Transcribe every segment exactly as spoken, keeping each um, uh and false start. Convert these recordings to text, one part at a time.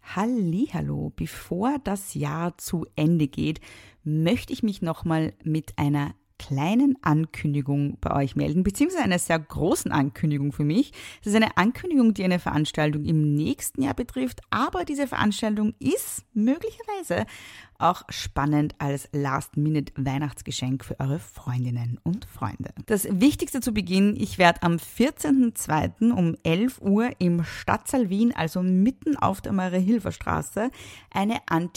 Hallihallo, bevor das Jahr zu Ende geht, möchte ich mich nochmal mit einer kleinen Ankündigung bei euch melden, beziehungsweise einer sehr großen Ankündigung für mich. Es ist eine Ankündigung, die eine Veranstaltung im nächsten Jahr betrifft, aber diese Veranstaltung ist möglicherweise auch spannend als Last-Minute-Weihnachtsgeschenk für eure Freundinnen und Freunde. Das Wichtigste zu Beginn, ich werde am vierzehnten zweiten um elf Uhr im Stadtsaal Wien, also mitten auf der Maria-Hilfer-Straße, eine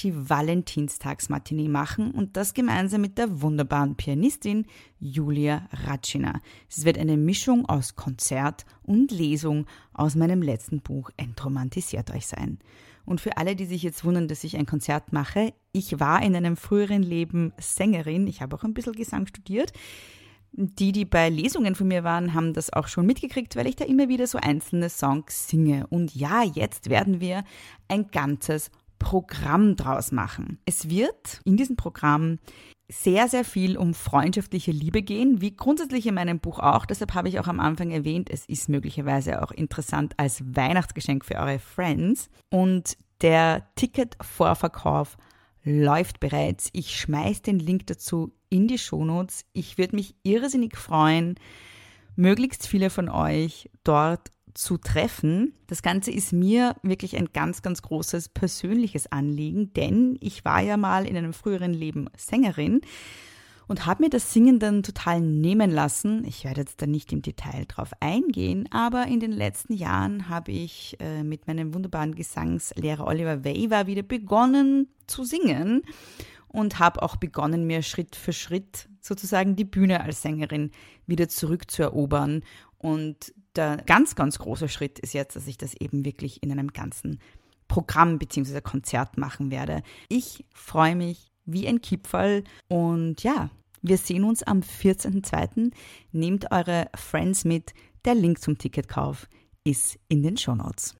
Anti-Valentinstags-Matinee machen und das gemeinsam mit der wunderbaren Pianistin Julia Ratschiner. Es wird eine Mischung aus Konzert und Lesung aus meinem letzten Buch Entromantisiert euch sein. Und für alle, die sich jetzt wundern, dass ich ein Konzert mache, ich war in einem früheren Leben Sängerin. Ich habe auch ein bisschen Gesang studiert. Die, die bei Lesungen von mir waren, haben das auch schon mitgekriegt, weil ich da immer wieder so einzelne Songs singe. Und ja, jetzt werden wir ein ganzes Programm draus machen. Es wird in diesem Programm sehr, sehr viel um freundschaftliche Liebe gehen, wie grundsätzlich in meinem Buch auch. Deshalb habe ich auch am Anfang erwähnt, es ist möglicherweise auch interessant als Weihnachtsgeschenk für eure Friends. Und der Ticketvorverkauf läuft bereits. Ich schmeiß den Link dazu in die Shownotes. Ich würde mich irrsinnig freuen, möglichst viele von euch dort zu treffen. Das Ganze ist mir wirklich ein ganz, ganz großes persönliches Anliegen, denn ich war ja mal in einem früheren Leben Sängerin und habe mir das Singen dann total nehmen lassen. Ich werde jetzt da nicht im Detail drauf eingehen, aber in den letzten Jahren habe ich äh, mit meinem wunderbaren Gesangslehrer Oliver Weaver wieder begonnen zu singen und habe auch begonnen, mir Schritt für Schritt sozusagen die Bühne als Sängerin wieder zurückzuerobern. Und der ganz, ganz große Schritt ist jetzt, dass ich das eben wirklich in einem ganzen Programm bzw. Konzert machen werde. Ich freue mich wie ein Kipferl und ja, wir sehen uns am vierzehnten zweiten Nehmt eure Friends mit. Der Link zum Ticketkauf ist in den Shownotes.